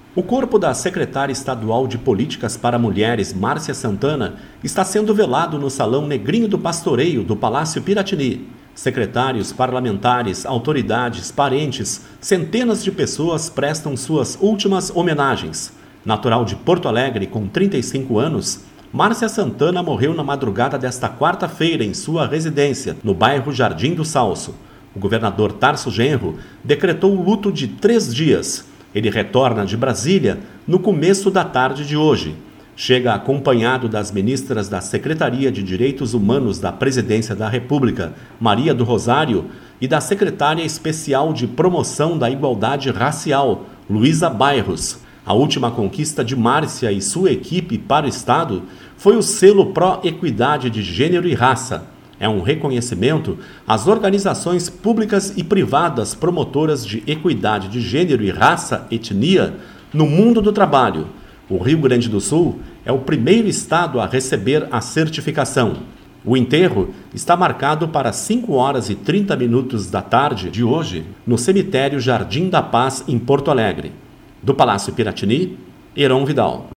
O corpo da secretária estadual de Políticas para Mulheres, Márcia Santana, está sendo velado no Salão Negrinho do Pastoreio do Palácio Piratini. Secretários, parlamentares, autoridades, parentes, centenas de pessoas prestam suas últimas homenagens. Natural de Porto Alegre, com 35 anos, Márcia Santana morreu na madrugada desta quarta-feira em sua residência, no bairro Jardim do Salso. O governador Tarso Genro decretou o luto de 3 dias. Ele retorna de Brasília no começo da tarde de hoje. Chega acompanhado das ministras da Secretaria de Direitos Humanos da Presidência da República, Maria do Rosário, e da Secretária Especial de Promoção da Igualdade Racial, Luísa Bairros. A última conquista de Márcia e sua equipe para o Estado foi o selo Pró-Equidade de Gênero e Raça. É um reconhecimento às organizações públicas e privadas promotoras de equidade de gênero e raça, etnia, no mundo do trabalho. O Rio Grande do Sul é o primeiro estado a receber a certificação. O enterro está marcado para 5h30 da tarde de hoje, no cemitério Jardim da Paz, em Porto Alegre. Do Palácio Piratini, Heron Vidal.